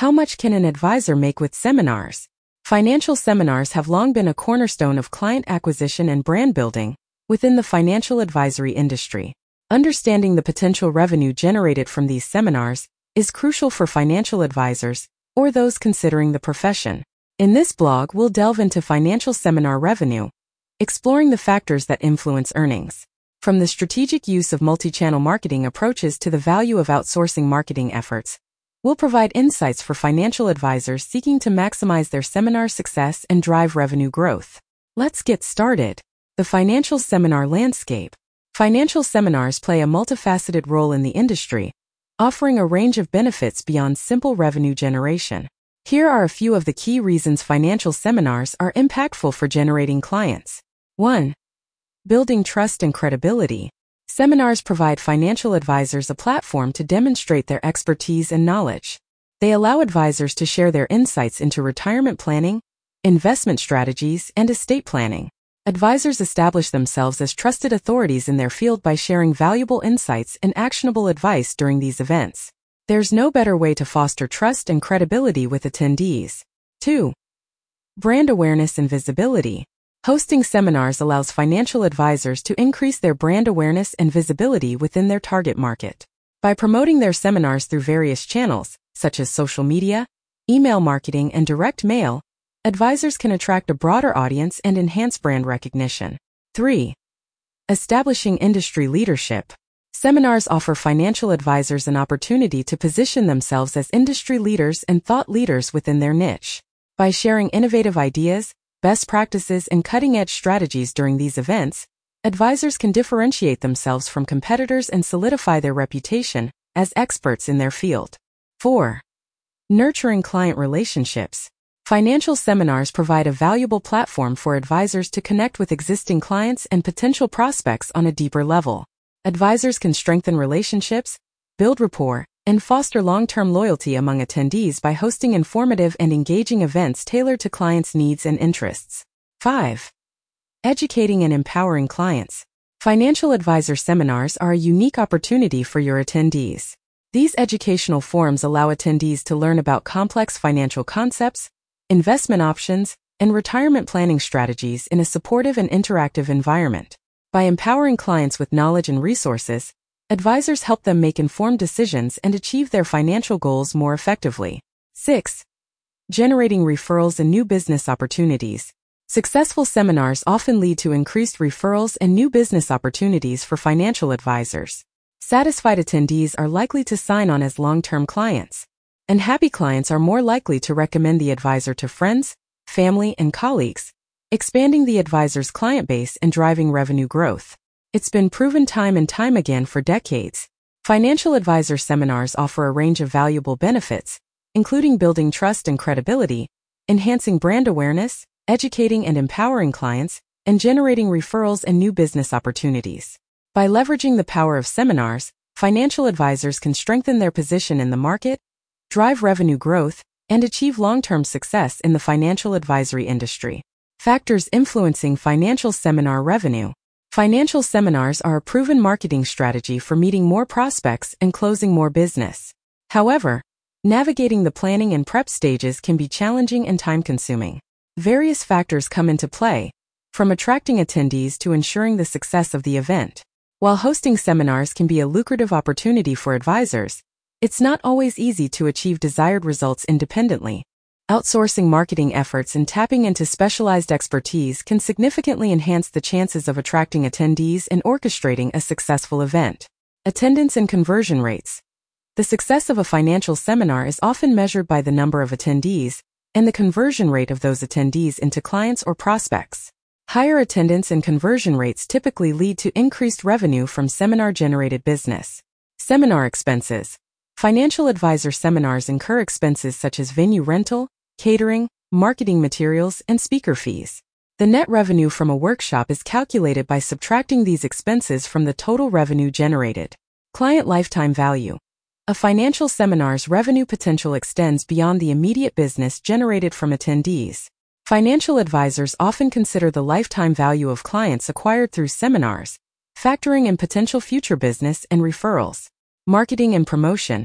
How much can an advisor make with seminars? Financial seminars have long been a cornerstone of client acquisition and brand building within the financial advisory industry. Understanding the potential revenue generated from these seminars is crucial for financial advisors or those considering the profession. In this blog, we'll delve into financial seminar revenue, exploring the factors that influence earnings. From the strategic use of multi-channel marketing approaches to the value of outsourcing marketing efforts, we'll provide insights for financial advisors seeking to maximize their seminar success and drive revenue growth. Let's get started. The financial seminar landscape. Financial seminars play a multifaceted role in the industry, offering a range of benefits beyond simple revenue generation. Here are a few of the key reasons financial seminars are impactful for generating clients. 1. Building trust and credibility. Seminars provide financial advisors a platform to demonstrate their expertise and knowledge. They allow advisors to share their insights into retirement planning, investment strategies, and estate planning. Advisors establish themselves as trusted authorities in their field by sharing valuable insights and actionable advice during these events. There's no better way to foster trust and credibility with attendees. 2. Brand awareness and visibility. Hosting seminars allows financial advisors to increase their brand awareness and visibility within their target market. By promoting their seminars through various channels, such as social media, email marketing, and direct mail, advisors can attract a broader audience and enhance brand recognition. 3. Establishing industry leadership. Seminars offer financial advisors an opportunity to position themselves as industry leaders and thought leaders within their niche. By sharing innovative ideas, best practices, and cutting-edge strategies during these events, advisors can differentiate themselves from competitors and solidify their reputation as experts in their field. 4. Nurturing client relationships. Financial seminars provide a valuable platform for advisors to connect with existing clients and potential prospects on a deeper level. Advisors can strengthen relationships, build rapport, and foster long-term loyalty among attendees by hosting informative and engaging events tailored to clients' needs and interests. 5. Educating and empowering clients. Financial advisor seminars are a unique opportunity for your attendees. These educational forums allow attendees to learn about complex financial concepts, investment options, and retirement planning strategies in a supportive and interactive environment. By empowering clients with knowledge and resources, advisors help them make informed decisions and achieve their financial goals more effectively. 6. Generating referrals and new business opportunities. Successful seminars often lead to increased referrals and new business opportunities for financial advisors. Satisfied attendees are likely to sign on as long-term clients, and happy clients are more likely to recommend the advisor to friends, family, and colleagues, expanding the advisor's client base and driving revenue growth. It's been proven time and time again for decades. Financial advisor seminars offer a range of valuable benefits, including building trust and credibility, enhancing brand awareness, educating and empowering clients, and generating referrals and new business opportunities. By leveraging the power of seminars, financial advisors can strengthen their position in the market, drive revenue growth, and achieve long-term success in the financial advisory industry. Factors influencing financial seminar revenue. Financial seminars are a proven marketing strategy for meeting more prospects and closing more business. However, navigating the planning and prep stages can be challenging and time-consuming. Various factors come into play, from attracting attendees to ensuring the success of the event. While hosting seminars can be a lucrative opportunity for advisors, it's not always easy to achieve desired results independently. Outsourcing marketing efforts and tapping into specialized expertise can significantly enhance the chances of attracting attendees and orchestrating a successful event. Attendance and conversion rates. The success of a financial seminar is often measured by the number of attendees and the conversion rate of those attendees into clients or prospects. Higher attendance and conversion rates typically lead to increased revenue from seminar-generated business. Seminar expenses. Financial advisor seminars incur expenses such as venue rental, catering, marketing materials, and speaker fees. The net revenue from a workshop is calculated by subtracting these expenses from the total revenue generated. Client lifetime value. A financial seminar's revenue potential extends beyond the immediate business generated from attendees. Financial advisors often consider the lifetime value of clients acquired through seminars, factoring in potential future business and referrals. Marketing and promotion.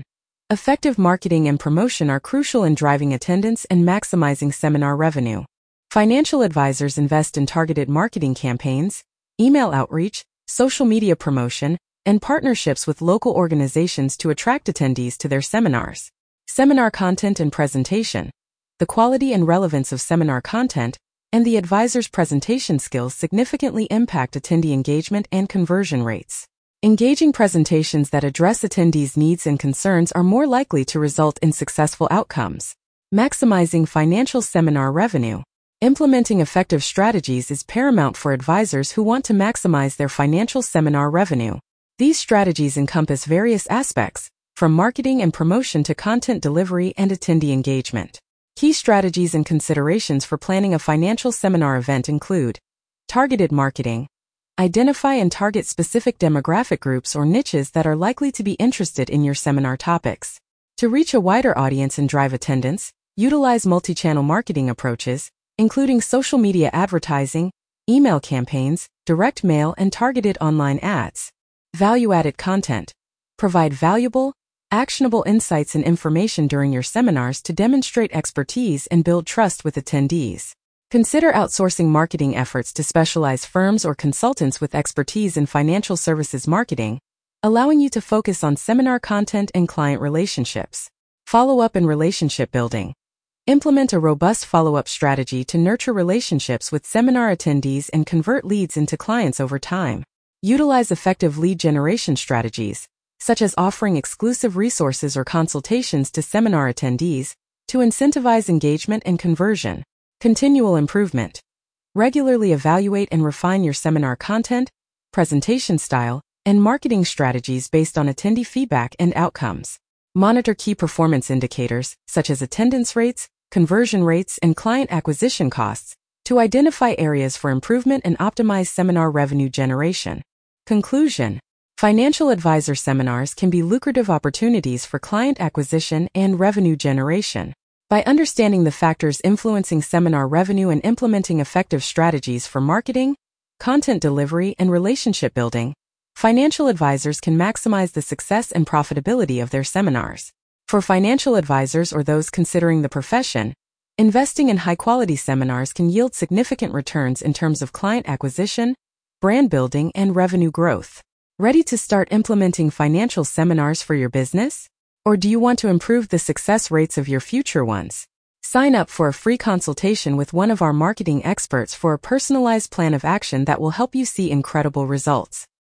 Effective marketing and promotion are crucial in driving attendance and maximizing seminar revenue. Financial advisors invest in targeted marketing campaigns, email outreach, social media promotion, and partnerships with local organizations to attract attendees to their seminars. Seminar content and presentation. The quality and relevance of seminar content and the advisor's presentation skills significantly impact attendee engagement and conversion rates. Engaging presentations that address attendees' needs and concerns are more likely to result in successful outcomes. Maximizing financial seminar revenue. Implementing effective strategies is paramount for advisors who want to maximize their financial seminar revenue. These strategies encompass various aspects, from marketing and promotion to content delivery and attendee engagement. Key strategies and considerations for planning a financial seminar event include targeted marketing. Identify and target specific demographic groups or niches that are likely to be interested in your seminar topics. To reach a wider audience and drive attendance, utilize multi-channel marketing approaches, including social media advertising, email campaigns, direct mail, and targeted online ads. Value-added content. Provide valuable, actionable insights and information during your seminars to demonstrate expertise and build trust with attendees. Consider outsourcing marketing efforts to specialized firms or consultants with expertise in financial services marketing, allowing you to focus on seminar content and client relationships. Follow-up and relationship building. Implement a robust follow-up strategy to nurture relationships with seminar attendees and convert leads into clients over time. Utilize effective lead generation strategies, such as offering exclusive resources or consultations to seminar attendees, to incentivize engagement and conversion. Continual improvement. Regularly evaluate and refine your seminar content, presentation style, and marketing strategies based on attendee feedback and outcomes. Monitor key performance indicators, such as attendance rates, conversion rates, and client acquisition costs, to identify areas for improvement and optimize seminar revenue generation. Conclusion. Financial advisor seminars can be lucrative opportunities for client acquisition and revenue generation. By understanding the factors influencing seminar revenue and implementing effective strategies for marketing, content delivery, and relationship building, financial advisors can maximize the success and profitability of their seminars. For financial advisors or those considering the profession, investing in high-quality seminars can yield significant returns in terms of client acquisition, brand building, and revenue growth. Ready to start implementing financial seminars for your business? Or do you want to improve the success rates of your future ones? Sign up for a free consultation with one of our marketing experts for a personalized plan of action that will help you see incredible results.